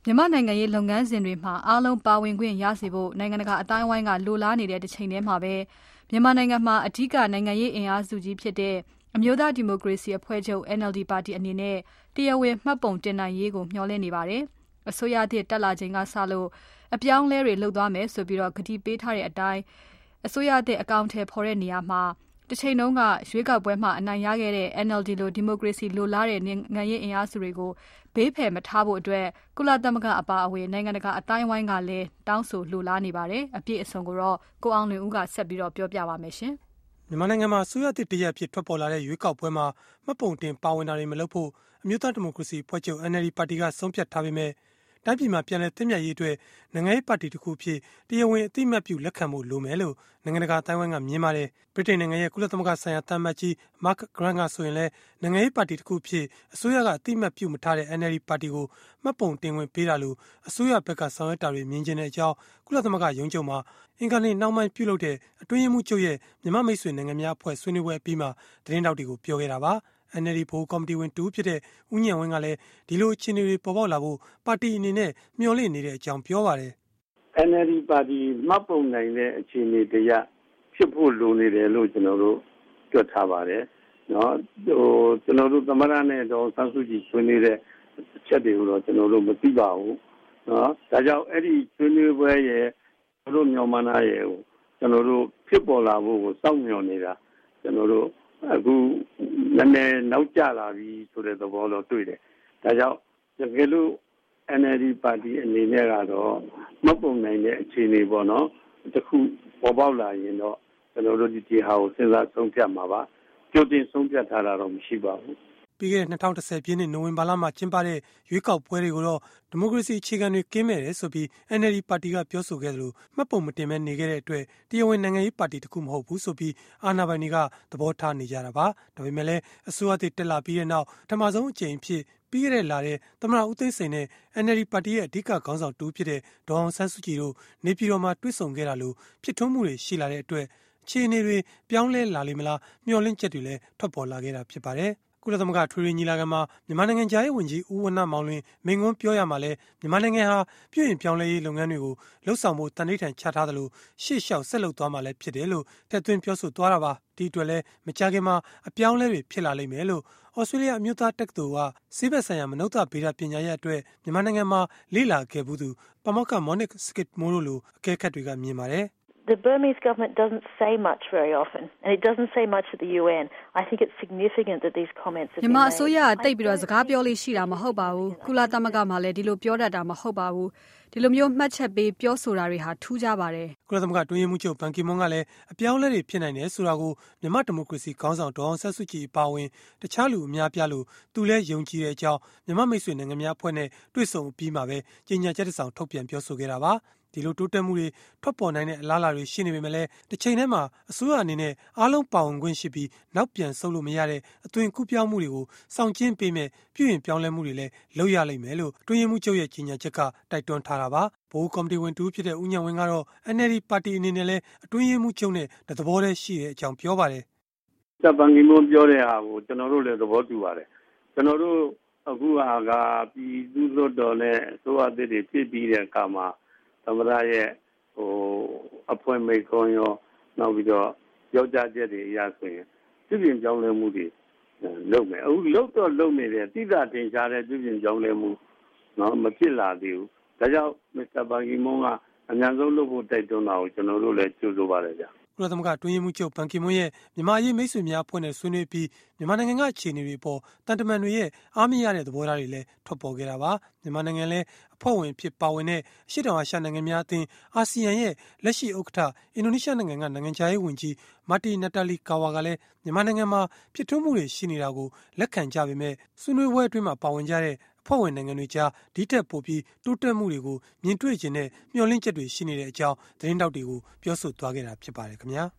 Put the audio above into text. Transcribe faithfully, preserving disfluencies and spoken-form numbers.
မြန်မာနိုင်ငံရေးလုပ်ငန်းစဉ်တွေမှာအားလုံးပါဝင်ခွင့်ရစေဖို့နိုင်ငံတကာအတိုင်းအဝိုင်းကလိုလားနေတဲ့တစ်ချိန်တည်းမှာပဲမြန်မာနိုင်ငံမှာအဓိကနိုင်ငံရေးအင်အားစုကြီးဖြစ်တဲ့အမျိုးသားဒီမိုကရေစီအဖွဲ့ချုပ် N L D ပါတီအနေနဲ့တရားဝင်မှတ်ပုံတင်နိုင်ရေးကိုမျှော်လင့်နေပါတယ်။အစိုးရသစ်တက်လာချိန်ကစလို့အပြောင်းလဲတွေလုပ်သွားမယ်ဆိုပြီးတော့ကတိပေးထားတဲ့အတိုင်းအစိုးရသစ်အကောင့်ထဲပေါ်တဲ့နေရာမှာတစ်ချိန်လုံးကရွေးကောက်ပွဲမှာအနိုင်ရခဲ့တဲ့ N L D လိုဒီမိုကရေစီလိုလားတဲ့နိုင်ငံရေးအင်အားစုတွေကိုဘေးဖယ်မထားဖို့အတွက်ကုလသမဂ္ဂအပါအဝင်နိုင်ငံတကာအတိုင်းအဝိုင်းကလည်းတောင်းဆိုလိုလားနေပါတယ်။အပြည့်အစုံကိုတော့ကိုအောင်လွင်ဦးကဆက်ပြီးတော့ပြောပြပါမယ်ရှင်။မြန်မာနိုင်ငံမှာအစိုးရသစ်တရက်ဖြစ်ထွက်ပေါ်လာတဲ့ရွေးကောက်ပွဲမှာမှတ်ပုံတင်ပါဝင်တာတွေမလုပ်ဖို့အမျိုးသားဒီမိုကရေစီအဖွဲ့ချုပ် N L D ပါတီကဆုံးဖြတ်ထားပေမဲ့တိုင်းပြည်မှာပြန်လည်သင့်မြတ်ရေးအတွက်နိုင်ငံရေးပါတီတစ်ခုဖြစ်တရားဝင်အသိအမှတ်ပြုလက်ခံဖို့လိုမယ်လို့နိုင်ငံတကာအတိုင်းအဝိုင်းကမြင်ပါတယ်။ဗြိတိန်နိုင်ငံရဲ့ကုလသမဂ္ဂဆိုင်ရာတမန်ကြီး Mark Grant ကဆိုရင်လည်းနိုင်ငံရေးပါတီတစ်ခုဖြစ်အစိုးရကအသိအမှတ်ပြုမထားတဲ့ N L D ပါတီကိုမှတ်ပုံတင်ဝင်ပေးတာလို့အစိုးရဘက်ကဆောင်ရွက်တာတွေမြင်ကျင်တဲ့အကြောင်းကုလသမဂ္ဂရုံးချုပ်မှာအင်္ဂါနေ့နှောင်းပိုင်းပြုလုပ်တဲ့အတွင်းရေးမှူးချုပ်ရဲ့မြန်မာမိတ်ဆွေနိုင်ငံများအဖွဲ့ဆွေးနွေးပွဲအပြီးမှာသတင်းတောက်တွေကိုပြောခဲ့တာပါ။ N L D ဗဟိုကော်မတီဝင်တူဖြစ်တဲ့ဦးညံဝင်းကလည်းဒီလိုအခြေအနေတွေပေါ်ပေါက်လာဖို့ပါတီအနေနဲ့မျှော်လင့်နေတဲ့အကြောင်းပြောပါတယ်။ N L D ပါတီမှတ်ပုံနိုင်တဲ့အခြေအနေတရားဖြစ်ဖို့လိုနေတယ်လို့ကျွန်တော်တို့တွက်ထားပါတယ်။နော်ဟိုကျွန်တော်တို့သမရနဲ့တော့ဆန်းစုကြည်ဆွေးနွေးတဲ့အချက်တွေကိုတော့ကျွန်တော်တို့မသိပါဘူး။နော်ဒါကြောင့်အဲ့ဒီဆွေးနွေးပွဲရဲ့ကျွန်တော်တို့မြန်မာနာရဲ့ကိုကျွန်တော်တို့ဖြစ်ပေါ်လာဖို့ကိုစောင့်မျှော်နေတာကျွန်တော်တို့အခုနည်းနည်းနောက်ကျလာပြီဆိုတဲ့သဘောတော့တွေ့တယ်။ဒါကြောင့်တကယ်လို့ N L D ပါတီအနေနဲ့ကတော့မပုံနိုင်တဲ့အခြေအနေပေါ့နော်။တခုပေါ်ပေါက်လာရင်တော့ကျွန်တော်တို့ဒီဒီဟာကိုစဉ်းစားဆုံးဖြတ်မှာပါ။ကြိုတင်ဆုံးဖြတ်ထားတာတော့မရှိပါဘူး။ပြီးခဲ့တဲ့၂၀၁၀ပြည့်နှစ်နိုဝင်ဘာလမှာကျင်းပတဲ့ရွေးကောက်ပွဲတွေကိုတော့ဒီမိုကရေစီအခြေခံတွေကင်းမဲ့တယ်ဆိုပြီး N L D ပါတီကပြောဆိုခဲ့သလိုမှတ်ပုံမတင်မဲနေခဲ့တဲ့အတွက်တရားဝင်နိုင်ငံရေးပါတီတစ်ခုမဟုတ်ဘူးဆိုပြီးအာဏာပိုင်တွေကသဘောထားနေကြတာပါ။ဒါပေမဲ့လည်းအစိုးရသစ်တက်လာပြီးတဲ့နောက်ပထမဆုံးအကြိမ်ဖြစ်ပြီးခဲ့တဲ့လတဲ့သမ္မတဦးသိန်းစိန်နဲ့ N L D ပါတီရဲ့အဓိကခေါင်းဆောင်တူဖြစ်တဲ့ဒေါ်အောင်ဆန်းစုကြည်တို့နေပြည်တော်မှာတွေ့ဆုံခဲ့တာလို့ဖြစ်ထွန်းမှုတွေရှိလာတဲ့အတွက်အခြေအနေတွေပြောင်းလဲလာလိမ့်မလားမျှော်လင့်ချက်တွေလည်းထွက်ပေါ်လာခဲ့တာဖြစ်ပါတယ်။ကုလသမဂ္ဂထွေထွေညီလာခံမှာမြန်မာနိုင်ငံသားရေးဝန်ကြီးဦးဝဏ္ဏမောင်လွင်မိန့်ခွန်းပြောရမှာလဲမြန်မာနိုင်ငံဟာပြည်ရင်ပြောင်းလဲရေးလုပ်ငန်းတွေကိုလှုပ်ဆောင်ဖို့တန်ဋိဌာန်ချထားသလိုရှေ့လျှောက်ဆက်လုပ်သွားမှာလည်းဖြစ်တယ်လို့ထည့်သွင်းပြောဆိုသွားတာပါ။ဒီအတွက်လည်းမကြာခင်မှာအပြောင်းလဲတွေဖြစ်လာလိမ့်မယ်လို့ဩစတြေးလျအမျိုးသားတက္ကသိုလ်ကဆေးဘက်ဆိုင်ရာမနုဿဗေဒပညာရပ်အတွက်မြန်မာနိုင်ငံမှာလေ့လာခဲ့ဘူးသူပါမောက္ခ Monique Skidmore တို့လိုအကဲခတ်တွေကမြင်ပါတယ်။ The Burmese government doesn't say much very often, and it doesn't say much at the U N. I think it's significant that these comments have been made. မြန်မာအစိုးရကတိတ်ပြီးတော့စကားပြောလို့ရှိတာမဟုတ်ပါဘူး။ကုလသမဂ္ဂမှာလည်းဒီလိုပြောတတ်တာမဟုတ်ပါဘူး။ဒီလိုမျိုးမှတ်ချက်ပေးပြောဆိုတာတွေဟာထူးခြားပါတယ်။ကုလသမဂ္ဂတွင်းရေးမှူးချုပ်ဘန်ကီမွန်းကလည်းအပြောင်းလဲတွေဖြစ်နိုင်တယ်ဆိုတာကိုမြန်မာဒီမိုကရေစီခေါင်းဆောင်ဒေါ်အောင်ဆန်းစုကြည်အပါအဝင်တခြားလူအများပြလို့သူလည်းယုံကြည်တဲ့အကြောင်းမြန်မာမိတ်ဆွေနိုင်ငံများအဖွဲ့နဲ့တွေ့ဆုံပြီးမှပဲကြေညာချက်တစ်စောင်ထုတ်ပြန်ပြောဆိုခဲ့တာပါ။ဒီလိုတိုးတက်မှုတွေထွက်ပေါ်နိုင်တဲ့အလားအလာတွေရှိနေပေမဲ့လည်းတစ်ချိန်တည်းမှာအစိုးရအနေနဲ့အားလုံးပါဝင်ခွင့်ရှိပြီးနောက်ပြန်ဆုတ်လို့မရတဲ့အသွင်ကူးပြောင်းမှုတွေကိုစောင့်ကျဉ်ပေးမဲ့ပြုရင်ပြောင်းလဲမှုတွေလည်းလုပ်ရလိမ့်မယ်လို့တွင်းရေးမှူးချုပ်ရဲ့ကြီးညာချက်ကတိုက်တွန်းထားတာပါ။ဗဟိုကော်မတီဝင်တူဖြစ်တဲ့ဦးညံဝင်းကတော့ N L D ပါတီအနေနဲ့လည်းအတွင်းရေးမှူးချုပ်နဲ့သဘောတည်းရှိတဲ့အကြောင်းပြောပါတယ်။တပ်ပန်ကီမွန်းပြောတဲ့ဟာကိုကျွန်တော်တို့လည်းသဘောတူပါတယ်။ကျွန်တော်တို့အခုဟာကပြည်သူ့လွှတ်တော်နဲ့အစိုးရသစ်တွေဖြစ်ပြီးတဲ့အခါမှာသမ္မတရဲ့ဟိုအဖွဲ့မိတ်ခွန်းရောနောက်ပြီးတော့ပြောကြားချက်တွေအရဆိုရင်ပြည်ပြင်ကြောင်းလဲမှုတွေလုပ်မယ်အခုလုပ်တော့လုပ်နေတယ်တိကျတင်ရှားတဲ့ပြည်ပြင်ကြောင်းလဲမှုနော်မဖြစ်လာသေးဘူးဒါကြောင့်မစ္စတာဘန်ကီမွန်းကအများဆုံးလုပ်ဖို့တိုက်တွန်းတာကိုကျွန်တော်တို့လည်းကြိုဆိုပါတယ်ဗျာကုလသမဂ္ဂတွင်းရေးမှူးချုပ်ဘန်ကီမွန်းရဲ့မြန်မာရေးမိတ်ဆွေများအဖွဲ့နဲ့ဆွေးနွေးပြီးမြန်မာနိုင်ငံကအခြေအနေတွေပေါ်တန်တမန်တွေရဲ့အားမရတဲ့သဘောထားတွေလည်းထွက်ပေါ်ခဲ့တာပါမြန်မာနိုင်ငံလည်းအဖွဲ့ဝင်ဖြစ်ပါဝင်တဲ့အရှေ့တောင်အာရှနိုင်ငံများအသင်းအာဆီယံရဲ့လက်ရှိဥက္ကဋ္ဌအင်ဒိုနီးရှားနိုင်ငံကနိုင်ငံခြားရေးဝန်ကြီးမာတီနတာလီကာဝါကလည်းမြန်မာနိုင်ငံမှာဖြစ်ထွန်းမှုတွေရှိနေတာကိုလက်ခံကြပေမဲ့ဆွေးနွေးပွဲအတွင်းမှာပါဝင်ကြတဲ့အဖွဲ့ဝင်နိုင်ငံတွေကြားဒီထက်ပိုပြီးတိုးတက်မှုတွေကိုမြင်တွေ့ခြင်းနဲ့မျှော်လင့်ချက်တွေရှိနေတဲ့အကြောင်းသတင်းတောက်တွေကိုပြောဆိုသွားခဲ့တာဖြစ်ပါတယ်ခင်ဗျာ